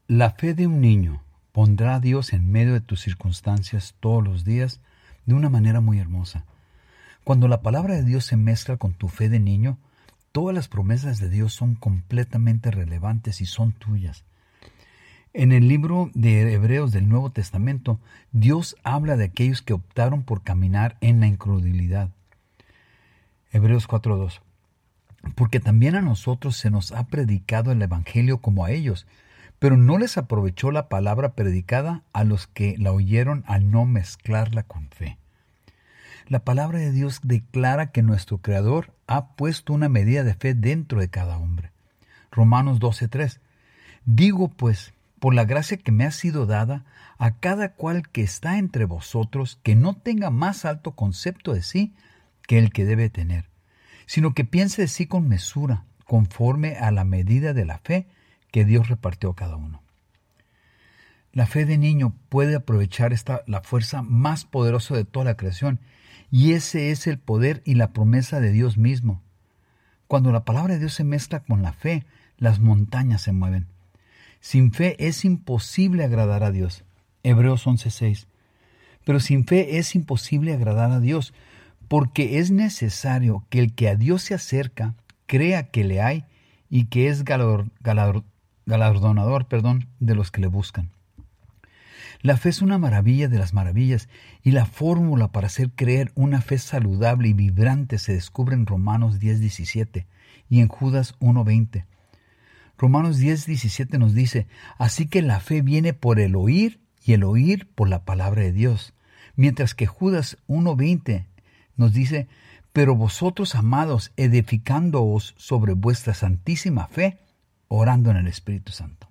La fe de un niño pondrá a Dios en medio de tus circunstancias todos los días de una manera muy hermosa. Cuando la palabra de Dios se mezcla con tu fe de niño, todas las promesas de Dios son completamente relevantes y son tuyas. En el libro de Hebreos del Nuevo Testamento, Dios habla de aquellos que optaron por caminar en la incredulidad. Hebreos 4:2. Porque también a nosotros se nos ha predicado el Evangelio como a ellos, pero no les aprovechó la palabra predicada a los que la oyeron al no mezclarla con fe. La palabra de Dios declara que nuestro Creador ha puesto una medida de fe dentro de cada hombre. Romanos 12:3. Digo pues, por la gracia que me ha sido dada, a cada cual que está entre vosotros, que no tenga más alto concepto de sí que el que debe tener, sino que piense de sí con mesura, conforme a la medida de la fe que Dios repartió a cada uno. La fe de niño puede aprovechar la fuerza más poderosa de toda la creación, y ese es el poder y la promesa de Dios mismo. Cuando la palabra de Dios se mezcla con la fe, las montañas se mueven. Sin fe es imposible agradar a Dios. Hebreos 11:6. Pero sin fe es imposible agradar a Dios, porque es necesario que el que a Dios se acerca crea que le hay y que es galardonador de los que le buscan. La fe es una maravilla de las maravillas, y la fórmula para hacer creer una fe saludable y vibrante se descubre en Romanos 10:17 y en Judas 1:20. Romanos 10:17 nos dice: así que la fe viene por el oír y el oír por la palabra de Dios. Mientras que Judas 1:20 nos dice: pero vosotros, amados, edificándoos sobre vuestra santísima fe, orando en el Espíritu Santo.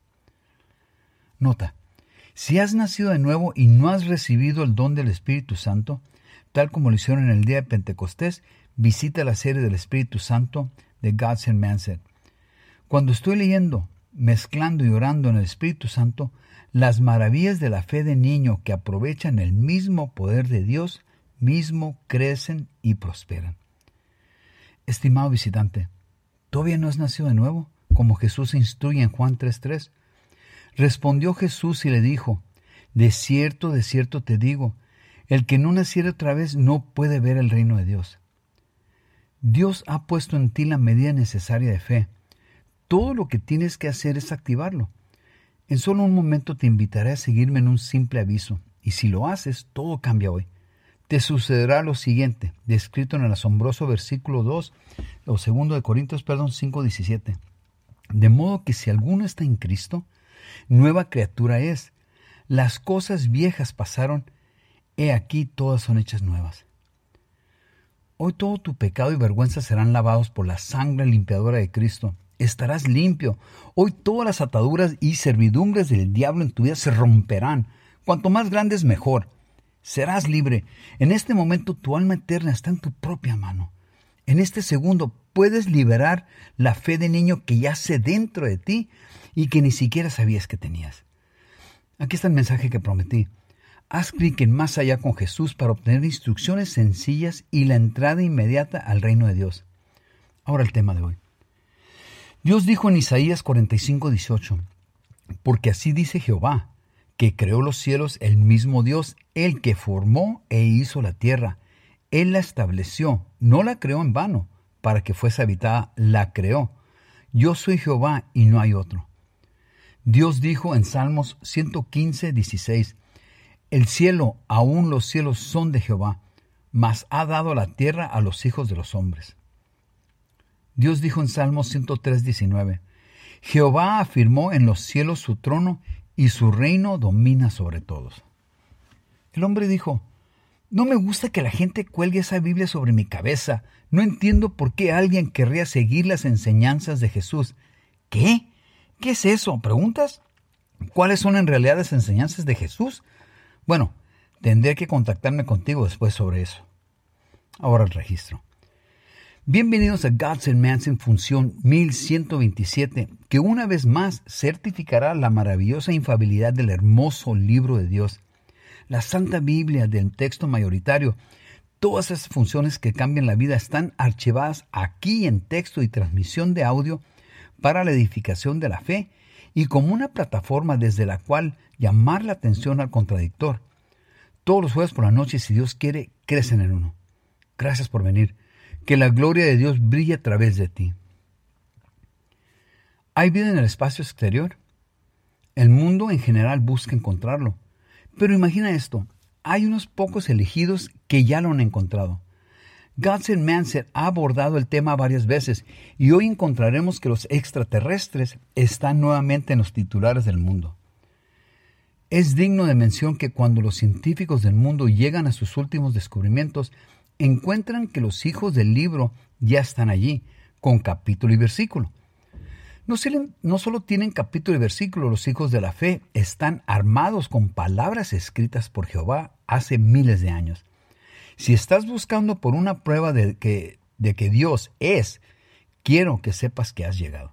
Nota: si has nacido de nuevo y no has recibido el don del Espíritu Santo, tal como lo hicieron en el día de Pentecostés, visita la serie del Espíritu Santo de God Sent Man Said. Cuando estoy leyendo, mezclando y orando en el Espíritu Santo, las maravillas de la fe de niño que aprovechan el mismo poder de Dios mismo crecen y prosperan. Estimado visitante, ¿todavía no has nacido de nuevo, como Jesús instruye en Juan 3:3? Respondió Jesús y le dijo: de cierto te digo, el que no naciere otra vez no puede ver el reino de Dios. Dios ha puesto en ti la medida necesaria de fe. Todo lo que tienes que hacer es activarlo. En solo un momento te invitaré a seguirme en un simple aviso, y si lo haces, todo cambia hoy. Te sucederá lo siguiente, descrito en el asombroso versículo 2, o 2 de Corintios, 5:17. De modo que si alguno está en Cristo, nueva criatura es. Las cosas viejas pasaron, he aquí todas son hechas nuevas. Hoy todo tu pecado y vergüenza serán lavados por la sangre limpiadora de Cristo. Estarás limpio. Hoy todas las ataduras y servidumbres del diablo en tu vida se romperán. Cuanto más grandes, mejor. Serás libre. En este momento tu alma eterna está en tu propia mano. En este segundo puedes liberar la fe de niño que yace dentro de ti y que ni siquiera sabías que tenías. Aquí está el mensaje que prometí. Haz clic en Más Allá con Jesús para obtener instrucciones sencillas y la entrada inmediata al reino de Dios. Ahora el tema de hoy. Dios dijo en Isaías 45:18, porque así dice Jehová, que creó los cielos, el mismo Dios, el que formó e hizo la tierra. Él la estableció, no la creó en vano, para que fuese habitada, la creó. Yo soy Jehová y no hay otro. Dios dijo en Salmos 115:16, el cielo, aún los cielos son de Jehová, mas ha dado la tierra a los hijos de los hombres. Dios dijo en Salmos 103:19, Jehová afirmó en los cielos su trono y su reino domina sobre todos. El hombre dijo, no me gusta que la gente cuelgue esa Biblia sobre mi cabeza. No entiendo por qué alguien querría seguir las enseñanzas de Jesús. ¿Qué? ¿Qué es eso? ¿Preguntas? ¿Cuáles son en realidad las enseñanzas de Jesús? Bueno, tendré que contactarme contigo después sobre eso. Ahora el registro. Bienvenidos a God Sent Man Said función 1127, que una vez más certificará la maravillosa infalibilidad del hermoso libro de Dios. La Santa Biblia del texto mayoritario. Todas esas funciones que cambian la vida están archivadas aquí en texto y transmisión de audio para la edificación de la fe y como una plataforma desde la cual llamar la atención al contradictor. Todos los jueves por la noche, si Dios quiere, crecen en uno. Gracias por venir. Que la gloria de Dios brille a través de ti. ¿Hay vida en el espacio exterior? El mundo en general busca encontrarlo. Pero imagina esto, hay unos pocos elegidos que ya lo han encontrado. Gudson Mansell ha abordado el tema varias veces y hoy encontraremos que los extraterrestres están nuevamente en los titulares del mundo. Es digno de mención que cuando los científicos del mundo llegan a sus últimos descubrimientos, encuentran que los hijos del libro ya están allí, con capítulo y versículo. No solo tienen capítulo y versículo, los hijos de la fe están armados con palabras escritas por Jehová hace miles de años. Si estás buscando por una prueba de que Dios es, quiero que sepas que has llegado.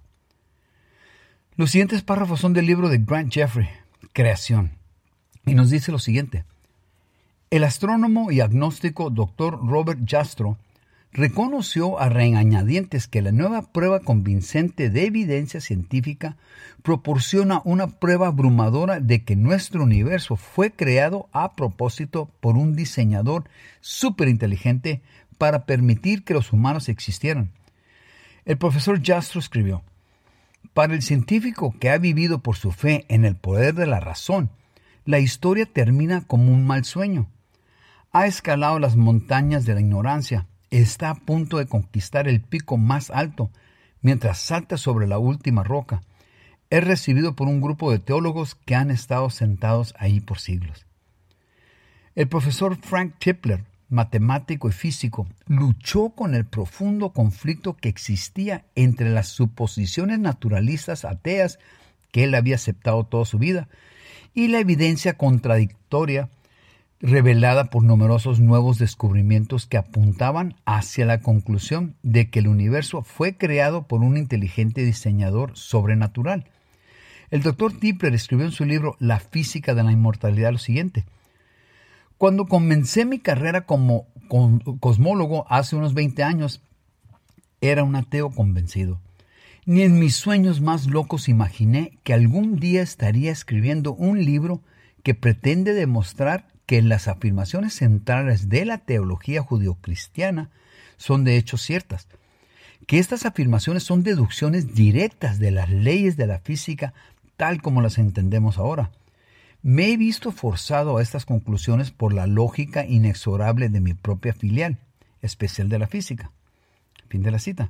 Los siguientes párrafos son del libro de Grant Jeffrey, Creación, y nos dice lo siguiente. El astrónomo y agnóstico Dr. Robert Jastrow reconoció a regañadientes que la nueva prueba convincente de evidencia científica proporciona una prueba abrumadora de que nuestro universo fue creado a propósito por un diseñador superinteligente para permitir que los humanos existieran. El profesor Jastrow escribió, para el científico que ha vivido por su fe en el poder de la razón, la historia termina como un mal sueño. Ha escalado las montañas de la ignorancia, está a punto de conquistar el pico más alto, mientras salta sobre la última roca. Es recibido por un grupo de teólogos que han estado sentados ahí por siglos. El profesor Frank Tipler, matemático y físico, luchó con el profundo conflicto que existía entre las suposiciones naturalistas ateas que él había aceptado toda su vida y la evidencia contradictoria revelada por numerosos nuevos descubrimientos que apuntaban hacia la conclusión de que el universo fue creado por un inteligente diseñador sobrenatural. El Dr. Tipler escribió en su libro La física de la inmortalidad lo siguiente. Cuando comencé mi carrera como cosmólogo hace unos 20 años, era un ateo convencido. Ni en mis sueños más locos imaginé que algún día estaría escribiendo un libro que pretende demostrar que las afirmaciones centrales de la teología judeocristiana son de hecho ciertas, que estas afirmaciones son deducciones directas de las leyes de la física tal como las entendemos ahora. Me he visto forzado a estas conclusiones por la lógica inexorable de mi propia filial, especial de la física. Fin de la cita.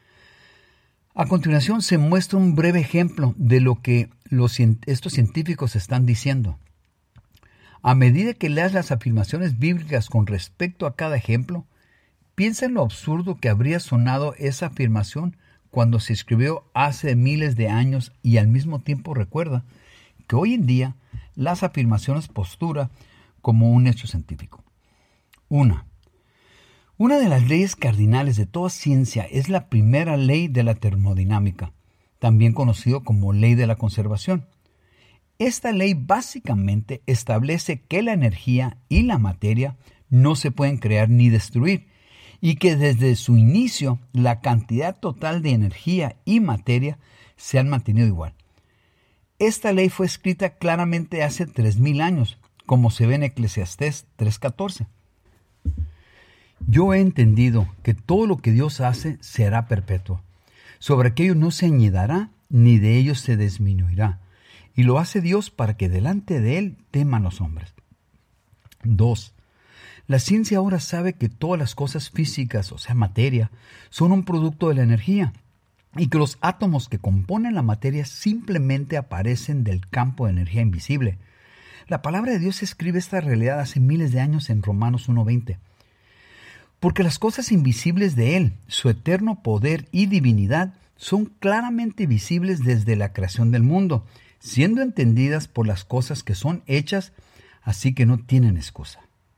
A continuación se muestra un breve ejemplo de lo que estos científicos están diciendo. A medida que leas las afirmaciones bíblicas con respecto a cada ejemplo, piensa en lo absurdo que habría sonado esa afirmación cuando se escribió hace miles de años y al mismo tiempo recuerda que hoy en día las afirmaciones postura como un hecho científico. Una de las leyes cardinales de toda ciencia es la primera ley de la termodinámica, también conocido como ley de la conservación. Esta ley básicamente establece que la energía y la materia no se pueden crear ni destruir y que desde su inicio la cantidad total de energía y materia se han mantenido igual. Esta ley fue escrita claramente hace 3000 años, como se ve en Eclesiastés 3:14. Yo he entendido que todo lo que Dios hace será perpetuo. Sobre aquello no se añadirá, ni de ellos se disminuirá. Y lo hace Dios para que delante de Él teman los hombres. 2. La ciencia ahora sabe que todas las cosas físicas, o sea, materia, son un producto de la energía y que los átomos que componen la materia simplemente aparecen del campo de energía invisible. La palabra de Dios escribe esta realidad hace miles de años en Romanos 1:20. Porque las cosas invisibles de Él, su eterno poder y divinidad, son claramente visibles desde la creación del mundo, siendo entendidas por las cosas que son hechas, así que no tienen excusa.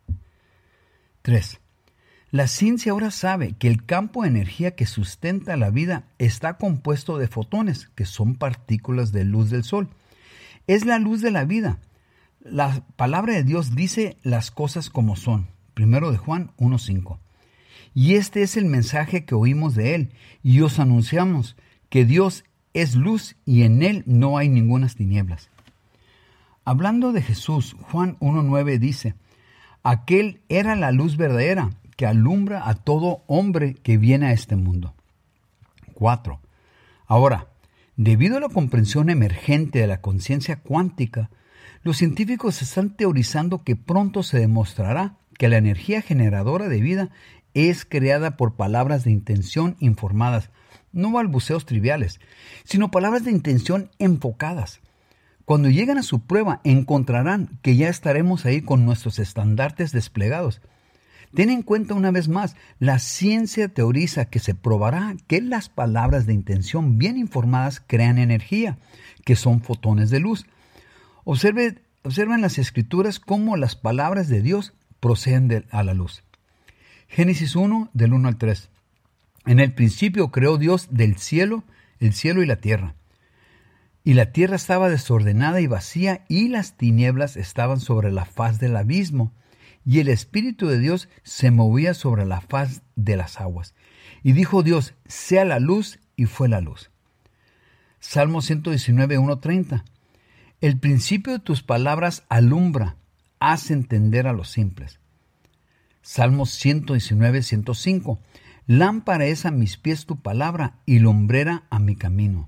3. La ciencia ahora sabe que el campo de energía que sustenta la vida está compuesto de fotones, que son partículas de luz del sol. Es la luz de la vida. La palabra de Dios dice las cosas como son. 1 de Juan 1:5. Y este es el mensaje que oímos de Él y os anunciamos, que Dios es luz y en Él no hay ningunas tinieblas. Hablando de Jesús, Juan 1:9 dice, aquel era la luz verdadera que alumbra a todo hombre que viene a este mundo. 4. Ahora, debido a la comprensión emergente de la conciencia cuántica, los científicos están teorizando que pronto se demostrará que la energía generadora de vida es creada por palabras de intención informadas, no balbuceos triviales, sino palabras de intención enfocadas. Cuando lleguen a su prueba, encontrarán que ya estaremos ahí con nuestros estandartes desplegados. Ten en cuenta una vez más, la ciencia teoriza que se probará que las palabras de intención bien informadas crean energía, que son fotones de luz. Observen las Escrituras cómo las palabras de Dios proceden a la luz. Génesis 1, del 1 al 3. En el principio creó Dios el cielo y la tierra. Y la tierra estaba desordenada y vacía, y las tinieblas estaban sobre la faz del abismo. Y el Espíritu de Dios se movía sobre la faz de las aguas. Y dijo Dios, sea la luz, y fue la luz. Salmo 119, 1:30. El principio de tus palabras alumbra, hace entender a los simples. Salmos 119, 105. Lámpara es a mis pies tu palabra y lumbrera a mi camino.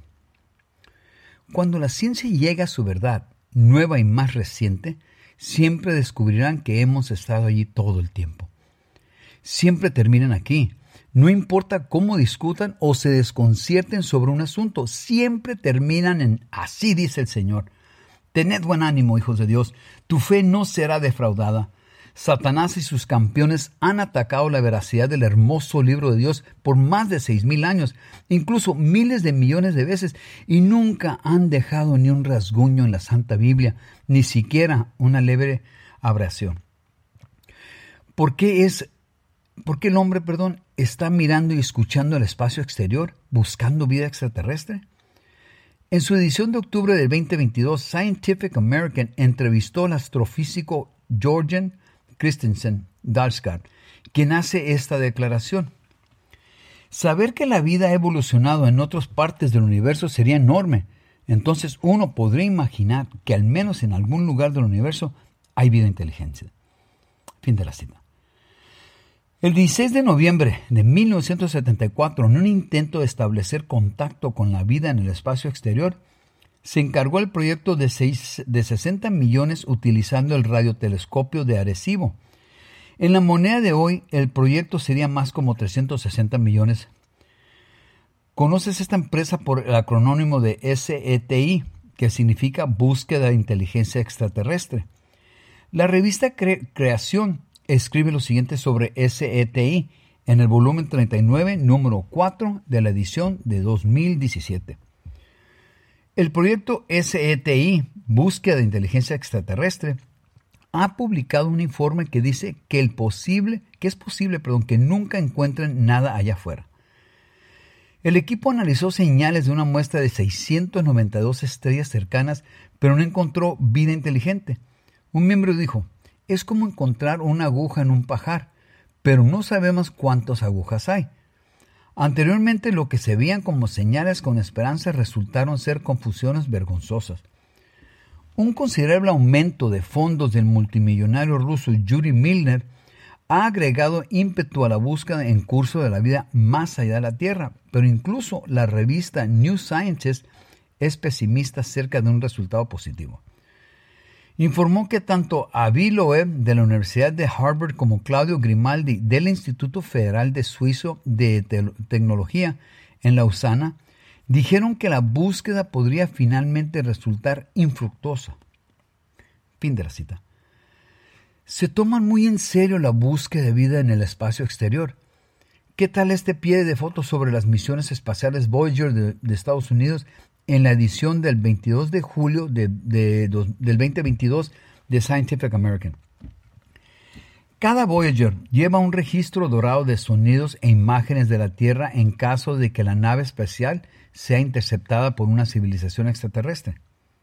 Cuando la ciencia llega a su verdad, nueva y más reciente, siempre descubrirán que hemos estado allí todo el tiempo. Siempre terminan aquí. No importa cómo discutan o se desconcierten sobre un asunto, siempre terminan en así dice el Señor. Tened buen ánimo, hijos de Dios, tu fe no será defraudada. Satanás y sus campeones han atacado la veracidad del hermoso libro de Dios por más de 6,000 años, incluso miles de millones de veces, y nunca han dejado ni un rasguño en la Santa Biblia, ni siquiera una leve abrasión. ¿Por qué el hombre, está mirando y escuchando el espacio exterior, buscando vida extraterrestre? En su edición de octubre del 2022, Scientific American entrevistó al astrofísico Jorgen Christensen Dalsgaard, quien hace esta declaración. Saber que la vida ha evolucionado en otras partes del universo sería enorme. Entonces uno podría imaginar que al menos en algún lugar del universo hay vida inteligente. Fin de la cita. El 16 de noviembre de 1974, en un intento de establecer contacto con la vida en el espacio exterior, se encargó el proyecto de 60 millones utilizando el radiotelescopio de Arecibo. En la moneda de hoy, el proyecto sería más como 360 millones. ¿Conoces esta empresa por el acrónimo de SETI, que significa Búsqueda de Inteligencia Extraterrestre? La revista Creación escribe lo siguiente sobre SETI en el volumen 39, número 4 de la edición de 2017. El proyecto SETI, Búsqueda de Inteligencia Extraterrestre, ha publicado un informe que dice que es posible que nunca encuentren nada allá afuera. El equipo analizó señales de una muestra de 692 estrellas cercanas, pero no encontró vida inteligente. Un miembro dijo, es como encontrar una aguja en un pajar, pero no sabemos cuántas agujas hay. Anteriormente, lo que se veían como señales con esperanza resultaron ser confusiones vergonzosas. Un considerable aumento de fondos del multimillonario ruso Yuri Milner ha agregado ímpetu a la búsqueda en curso de la vida más allá de la Tierra, pero incluso la revista New Scientist es pesimista acerca de un resultado positivo. Informó que tanto Avi Loeb de la Universidad de Harvard como Claudio Grimaldi del Instituto Federal de Suizo de Tecnología en Lausana dijeron que la búsqueda podría finalmente resultar infructuosa. Fin de la cita. Se toman muy en serio la búsqueda de vida en el espacio exterior. ¿Qué tal este pie de fotos sobre las misiones espaciales Voyager de Estados Unidos en la edición del 22 de julio del 2022 de Scientific American? Cada Voyager lleva un registro dorado de sonidos e imágenes de la Tierra en caso de que la nave espacial sea interceptada por una civilización extraterrestre.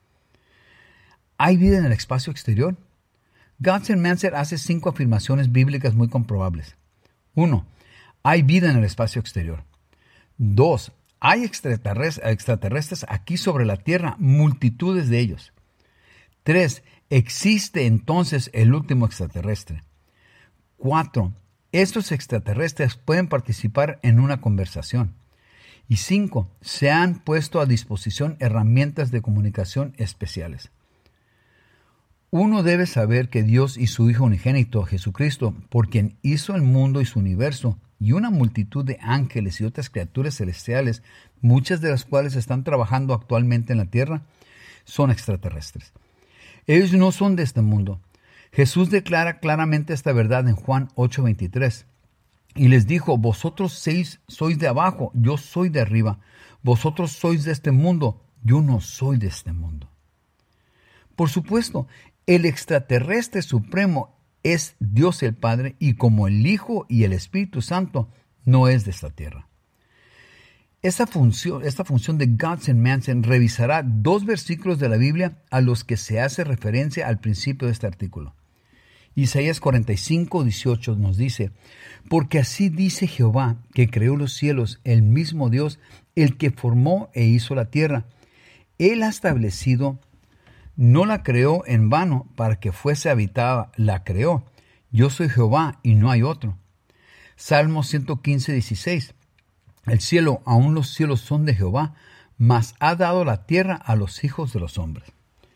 ¿Hay vida en el espacio exterior? Gauss Manser hace 5 afirmaciones bíblicas muy comprobables. 1. Hay vida en el espacio exterior. 2. Hay extraterrestres aquí sobre la Tierra, multitudes de ellos. 3. Existe entonces el último extraterrestre. 4. Estos extraterrestres pueden participar en una conversación. Y 5. Se han puesto a disposición herramientas de comunicación especiales. Uno debe saber que Dios y su Hijo unigénito, Jesucristo, por quien hizo el mundo y su universo, y una multitud de ángeles y otras criaturas celestiales, muchas de las cuales están trabajando actualmente en la tierra, son extraterrestres. Ellos no son de este mundo. Jesús declara claramente esta verdad en Juan 8:23. Y les dijo, vosotros sois de abajo, yo soy de arriba. Vosotros sois de este mundo, yo no soy de este mundo. Por supuesto, el extraterrestre supremo es Dios el Padre, y como el Hijo y el Espíritu Santo, no es de esta tierra. Esta función de Gods and Manson revisará 2 versículos de la Biblia a los que se hace referencia al principio de este artículo. Isaías 45:18 nos dice, porque así dice Jehová, que creó los cielos, el mismo Dios, el que formó e hizo la tierra. Él ha establecido, no la creó en vano para que fuese habitada, la creó. Yo soy Jehová y no hay otro. Salmo 115:16. El cielo, aún los cielos son de Jehová, mas ha dado la tierra a los hijos de los hombres.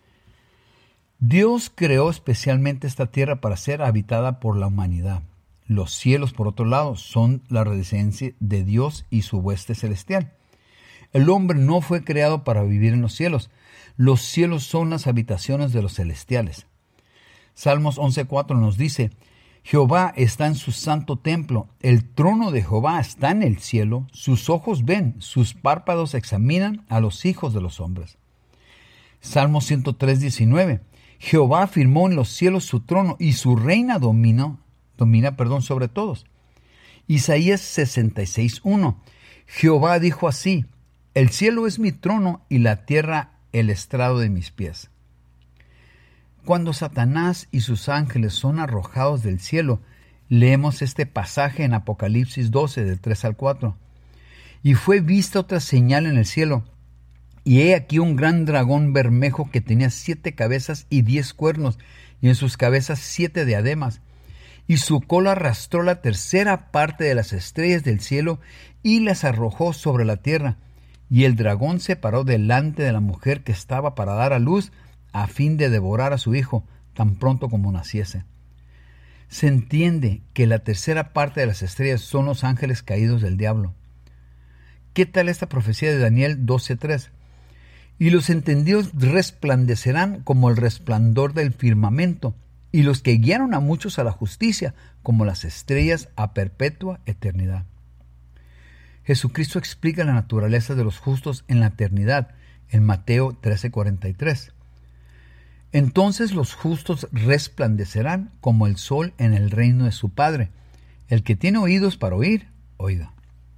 Dios creó especialmente esta tierra para ser habitada por la humanidad. Los cielos, por otro lado, son la residencia de Dios y su hueste celestial. El hombre no fue creado para vivir en los cielos. Los cielos son las habitaciones de los celestiales. Salmos 11:4 nos dice, Jehová está en su santo templo, el trono de Jehová está en el cielo, sus ojos ven, sus párpados examinan a los hijos de los hombres. Salmos 103:19, Jehová afirmó en los cielos su trono y su reina domina sobre todos. Isaías 66:1, Jehová dijo así, el cielo es mi trono y la tierra el estrado de mis pies. Cuando Satanás y sus ángeles son arrojados del cielo, leemos este pasaje en Apocalipsis 12, del 3 al 4. Y fue vista otra señal en el cielo, y he aquí un gran dragón bermejo que tenía 7 cabezas y 10 cuernos, y en sus cabezas 7 diademas. Y su cola arrastró la tercera parte de las estrellas del cielo y las arrojó sobre la tierra. Y el dragón se paró delante de la mujer que estaba para dar a luz, a fin de devorar a su hijo tan pronto como naciese. Se entiende que la tercera parte de las estrellas son los ángeles caídos del diablo. ¿Qué tal esta profecía de Daniel 12:3? Y los entendidos resplandecerán como el resplandor del firmamento, y los que guiaron a muchos a la justicia como las estrellas a perpetua eternidad. Jesucristo explica la naturaleza de los justos en la eternidad en Mateo 13:43. Entonces los justos resplandecerán como el sol en el reino de su Padre. El que tiene oídos para oír, oiga.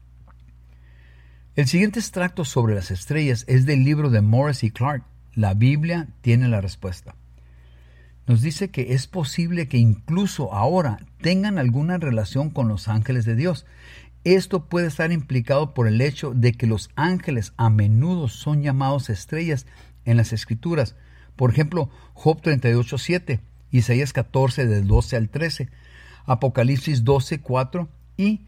El siguiente extracto sobre las estrellas es del libro de Morris y Clark. La Biblia tiene la respuesta. Nos dice que es posible que incluso ahora tengan alguna relación con los ángeles de Dios. Esto puede estar implicado por el hecho de que los ángeles a menudo son llamados estrellas en las Escrituras. Por ejemplo, Job 38:7, Isaías 14, del 12 al 13, Apocalipsis 12:4 y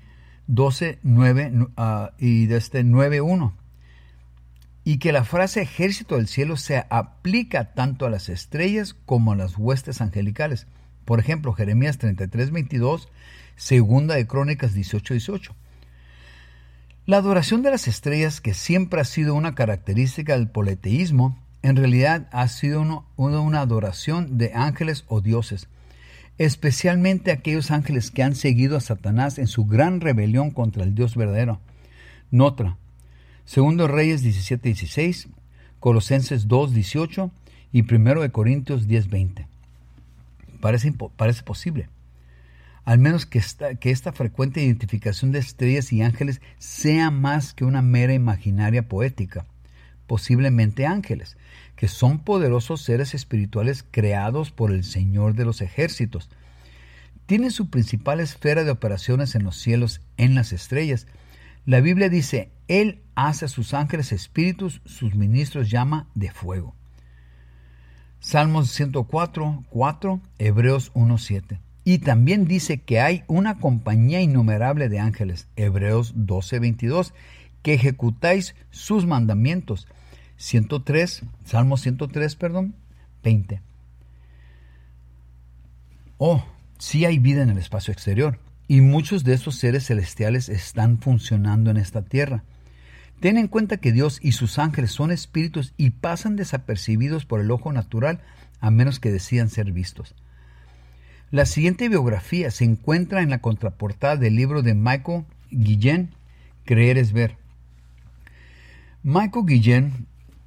12:9 y desde 9:1. Y que la frase ejército del cielo se aplica tanto a las estrellas como a las huestes angelicales. Por ejemplo, Jeremías 33:22, Segunda de Crónicas 18:18. La adoración de las estrellas, que siempre ha sido una característica del politeísmo, en realidad ha sido una adoración de ángeles o dioses, especialmente aquellos ángeles que han seguido a Satanás en su gran rebelión contra el Dios verdadero. Nota: 2 Reyes 17:16, Colosenses 2:18 y 1 Corintios 10:20. Parece posible, al menos que esta frecuente identificación de estrellas y ángeles sea más que una mera imaginaria poética. Posiblemente ángeles, que son poderosos seres espirituales creados por el Señor de los ejércitos. Tienen su principal esfera de operaciones en los cielos, en las estrellas. La Biblia dice, Él hace a sus ángeles espíritus, sus ministros llama de fuego. Salmos 104, 4, Hebreos 1, 7. Y también dice que hay una compañía innumerable de ángeles, Hebreos 12, 22, que ejecutáis sus mandamientos. Salmos 103, 20. Oh, sí hay vida en el espacio exterior, y muchos de estos seres celestiales están funcionando en esta tierra. Ten en cuenta que Dios y sus ángeles son espíritus y pasan desapercibidos por el ojo natural a menos que decidan ser vistos. La siguiente biografía se encuentra en la contraportada del libro de Michael Guillen, Creer es ver. Michael Guillen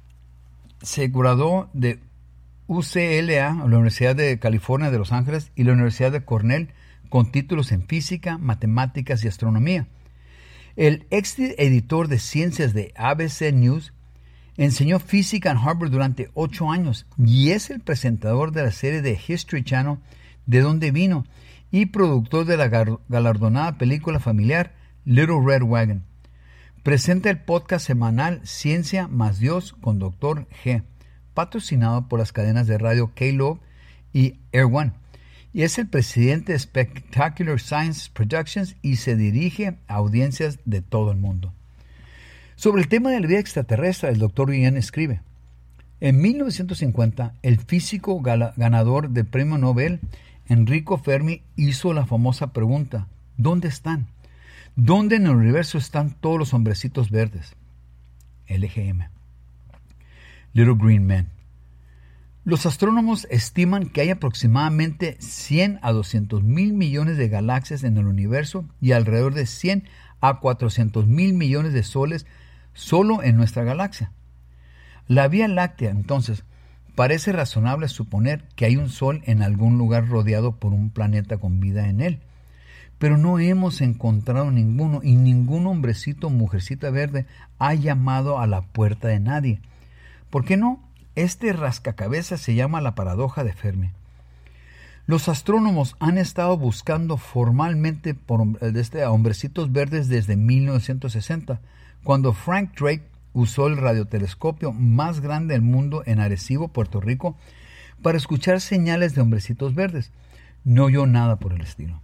se graduó de UCLA, la Universidad de California de Los Ángeles, y la Universidad de Cornell, con títulos en física, matemáticas y astronomía. El ex editor de ciencias de ABC News enseñó física en Harvard durante 8 años y es el presentador de la serie de History Channel De Dónde Vino y productor de la galardonada película familiar Little Red Wagon. Presenta el podcast semanal Ciencia más Dios con Dr. G, patrocinado por las cadenas de radio K-Love y Air One. Y es el presidente de Spectacular Science Productions y se dirige a audiencias de todo el mundo. Sobre el tema de la vida extraterrestre, el Dr. Guillen escribe: en 1950, el físico ganador del premio Nobel, Enrico Fermi, hizo la famosa pregunta: ¿dónde están? ¿Dónde en el universo están todos los hombrecitos verdes? LGM. Little Green Men. Los astrónomos estiman que hay aproximadamente 100 a 200 mil millones de galaxias en el universo y alrededor de 100 a 400 mil millones de soles solo en nuestra galaxia. La Vía Láctea, entonces, parece razonable suponer que hay un sol en algún lugar rodeado por un planeta con vida en él. Pero no hemos encontrado ninguno y ningún hombrecito o mujercita verde ha llamado a la puerta de nadie. ¿Por qué no? Este rascacabezas se llama la paradoja de Fermi. Los astrónomos han estado buscando formalmente a hombrecitos verdes desde 1960, cuando Frank Drake usó el radiotelescopio más grande del mundo en Arecibo, Puerto Rico, para escuchar señales de hombrecitos verdes. No oyó nada por el estilo.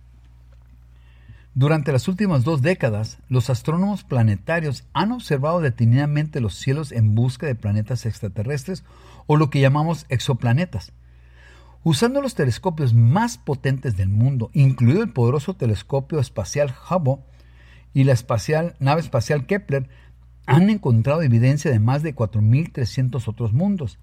Durante las últimas 2 décadas, los astrónomos planetarios han observado detenidamente los cielos en busca de planetas extraterrestres o lo que llamamos exoplanetas. Usando los telescopios más potentes del mundo, incluido el poderoso telescopio espacial Hubble y la nave espacial Kepler, han encontrado evidencia de más de 4.300 otros mundos.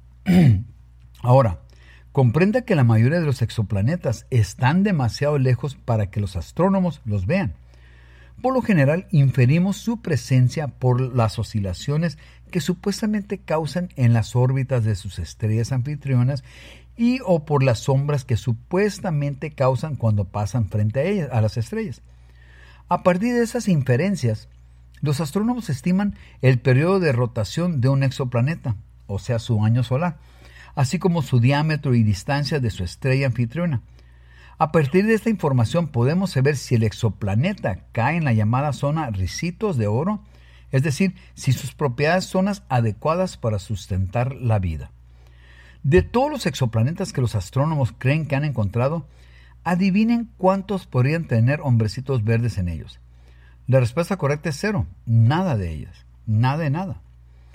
Ahora, comprenda que la mayoría de los exoplanetas están demasiado lejos para que los astrónomos los vean. Por lo general, inferimos su presencia por las oscilaciones que supuestamente causan en las órbitas de sus estrellas anfitrionas y o por las sombras que supuestamente causan cuando pasan frente a ellas, a las estrellas. A partir de esas inferencias, los astrónomos estiman el periodo de rotación de un exoplaneta, o sea, su año solar, así como su diámetro y distancia de su estrella anfitriona. A partir de esta información podemos saber si el exoplaneta cae en la llamada zona Ricitos de Oro, es decir, si sus propiedades son las adecuadas para sustentar la vida. De todos los exoplanetas que los astrónomos creen que han encontrado, adivinen cuántos podrían tener hombrecitos verdes en ellos. La respuesta correcta es 0, nada de ellas, nada de nada.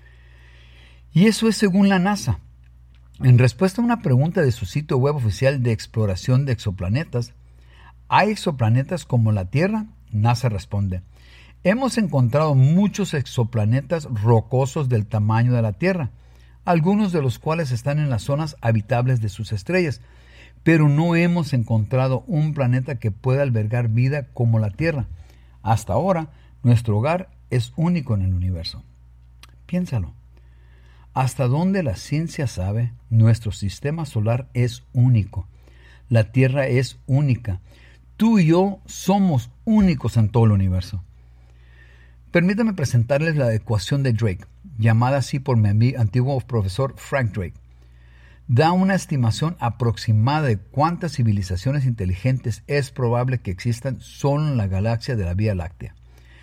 Y eso es según la NASA. En respuesta a una pregunta de su sitio web oficial de exploración de exoplanetas, ¿hay exoplanetas como la Tierra? NASA responde: hemos encontrado muchos exoplanetas rocosos del tamaño de la Tierra, algunos de los cuales están en las zonas habitables de sus estrellas, pero no hemos encontrado un planeta que pueda albergar vida como la Tierra. Hasta ahora, nuestro hogar es único en el universo. Piénsalo. Hasta donde la ciencia sabe, nuestro sistema solar es único. La Tierra es única. Tú y yo somos únicos en todo el universo. Permítame presentarles la ecuación de Drake, llamada así por mi antiguo profesor Frank Drake. Da una estimación aproximada de cuántas civilizaciones inteligentes es probable que existan solo en la galaxia de la Vía Láctea.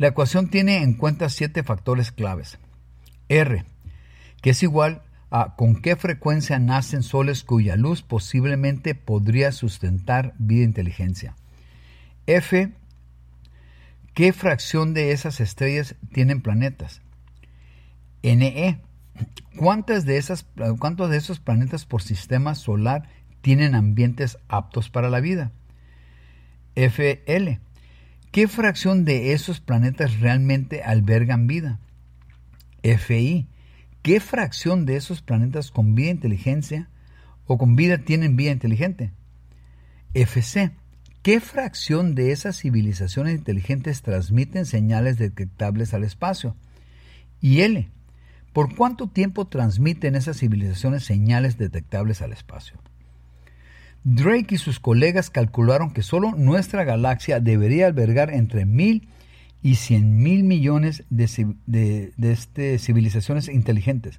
La ecuación tiene en cuenta 7 factores claves. R, que es igual a con qué frecuencia nacen soles cuya luz posiblemente podría sustentar vida e inteligencia. F, ¿qué fracción de esas estrellas tienen planetas? NE, ¿cuántos de esos planetas por sistema solar tienen ambientes aptos para la vida? FL, ¿qué fracción de esos planetas realmente albergan vida? FI, ¿qué fracción de esos planetas con vida inteligencia o con vida tienen vida inteligente? FC, ¿qué fracción de esas civilizaciones inteligentes transmiten señales detectables al espacio? Y L, ¿por cuánto tiempo transmiten esas civilizaciones señales detectables al espacio? Drake y sus colegas calcularon que solo nuestra galaxia debería albergar entre 1,000 y 100,000 millones de civilizaciones inteligentes.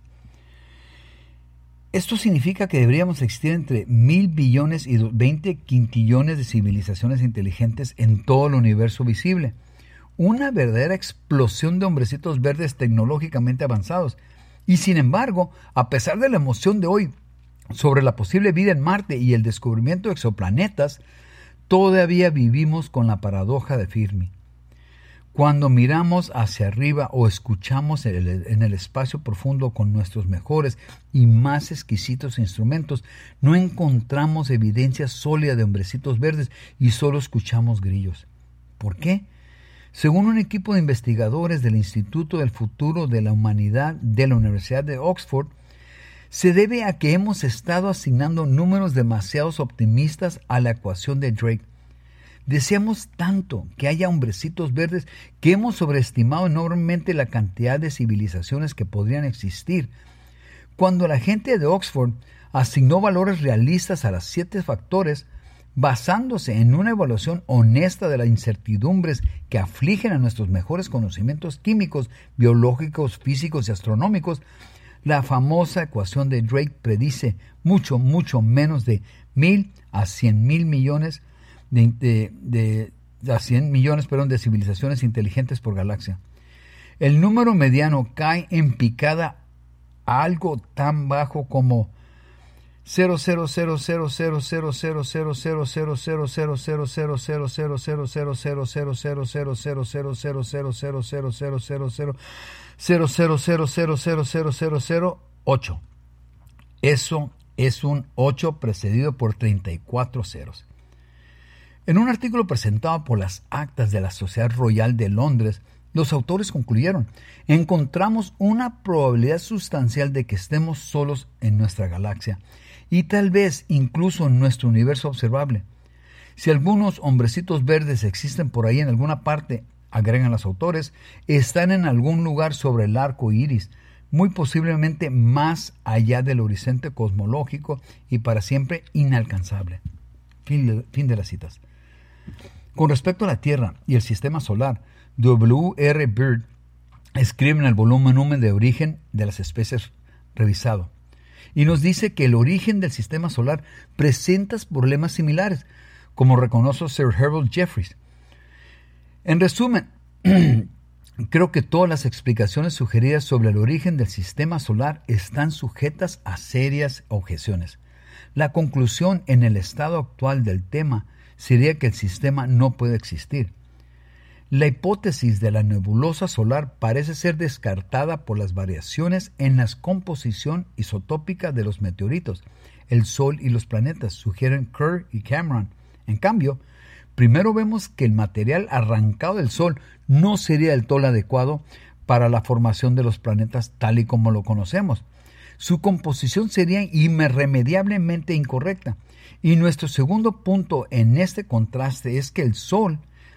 Esto significa que deberíamos existir entre 1,000 billones y 20 quintillones de civilizaciones inteligentes en todo el universo visible. Una verdadera explosión de hombrecitos verdes tecnológicamente avanzados. Y sin embargo, a pesar de la emoción de hoy sobre la posible vida en Marte y el descubrimiento de exoplanetas, todavía vivimos con la paradoja de Fermi. Cuando miramos hacia arriba o escuchamos en el espacio profundo con nuestros mejores y más exquisitos instrumentos, no encontramos evidencia sólida de hombrecitos verdes y solo escuchamos grillos. ¿Por qué? Según un equipo de investigadores del Instituto del Futuro de la Humanidad de la Universidad de Oxford, se debe a que hemos estado asignando números demasiado optimistas a la ecuación de Drake. Deseamos tanto que haya hombrecitos verdes que hemos sobreestimado enormemente la cantidad de civilizaciones que podrían existir. Cuando la gente de Oxford asignó valores realistas a los 7 factores, basándose en una evaluación honesta de las incertidumbres que afligen a nuestros mejores conocimientos químicos, biológicos, físicos y astronómicos, la famosa ecuación de Drake predice mucho menos de 1,000 a 100,000 millones de civilizaciones inteligentes por galaxia. El número mediano cae en picada a algo tan bajo como 0.0000000000000000000000000000000000000000000000000000000000000000000000000000000000000000000. Eso es un 8 precedido por 34 ceros. En un artículo presentado por las actas de la Sociedad Royal de Londres, los autores concluyeron: encontramos una probabilidad sustancial de que estemos solos en nuestra galaxia y tal vez incluso en nuestro universo observable. Si algunos hombrecitos verdes existen por ahí en alguna parte, agregan los autores, están en algún lugar sobre el arco iris, muy posiblemente más allá del horizonte cosmológico y para siempre inalcanzable. Fin de las citas. Con respecto a la Tierra y el sistema solar, W.R. Byrd escribe en el volumen 1 de Origen de las Especies revisado y nos dice que el origen del sistema solar presenta problemas similares, como reconoce Sir Herbert Jeffreys. En resumen, creo que todas las explicaciones sugeridas sobre el origen del sistema solar están sujetas a serias objeciones. La conclusión en el estado actual del tema sería que el sistema no puede existir. La hipótesis de la nebulosa solar parece ser descartada por las variaciones en la composición isotópica de los meteoritos, el Sol y los planetas, sugieren Kerr y Cameron. En cambio, primero vemos que el material arrancado del Sol no sería del todo adecuado para la formación de los planetas tal y como lo conocemos. Su composición sería irremediablemente incorrecta. Y nuestro segundo punto en este contraste es que el Sol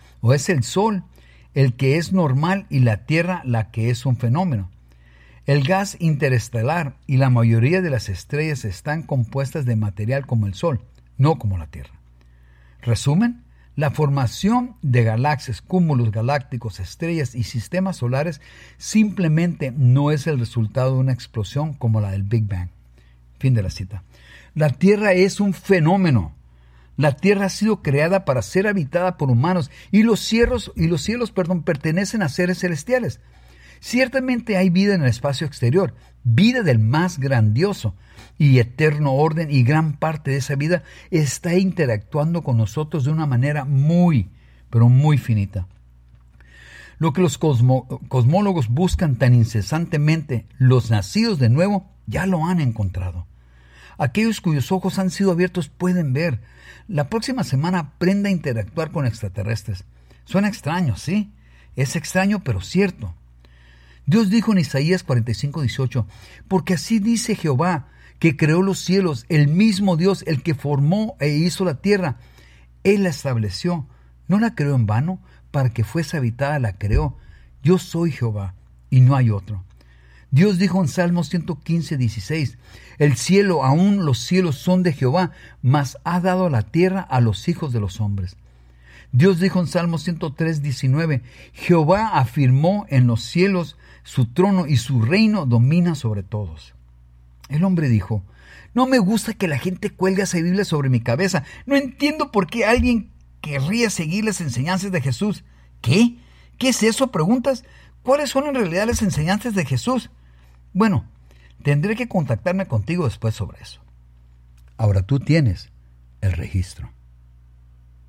el que es normal y la Tierra la que es un fenómeno. El gas interestelar y la mayoría de las estrellas están compuestas de material como el Sol, no como la Tierra. Resumen, la formación de galaxias, cúmulos galácticos, estrellas y sistemas solares simplemente no es el resultado de una explosión como la del Big Bang. Fin de la cita. La Tierra es un fenómeno. La tierra ha sido creada para ser habitada por humanos y los cielos, pertenecen a seres celestiales. Ciertamente hay vida en el espacio exterior, vida del más grandioso y eterno orden, y gran parte de esa vida está interactuando con nosotros de una manera muy, pero muy finita. Lo que los cosmólogos buscan tan incesantemente, los nacidos de nuevo, ya lo han encontrado. Aquellos cuyos ojos han sido abiertos pueden ver. La próxima semana aprenda a interactuar con extraterrestres. Suena extraño, ¿sí? Es extraño, pero cierto. Dios dijo en Isaías 45:18, porque así dice Jehová, que creó los cielos, el mismo Dios, el que formó e hizo la tierra. Él la estableció, no la creó en vano, para que fuese habitada la creó. Yo soy Jehová, y no hay otro. Dios dijo en Salmos 115:16, el cielo, aún los cielos son de Jehová, mas ha dado la tierra a los hijos de los hombres. Dios dijo en Salmos 103:19, Jehová afirmó en los cielos su trono y su reino domina sobre todos. El hombre dijo, no me gusta que la gente cuelgue esa Biblia sobre mi cabeza. No entiendo por qué alguien querría seguir las enseñanzas de Jesús. ¿Qué? ¿Qué es eso? ¿Preguntas? ¿Cuáles son en realidad las enseñanzas de Jesús? Bueno, tendré que contactarme contigo después sobre eso. Ahora tú tienes el registro.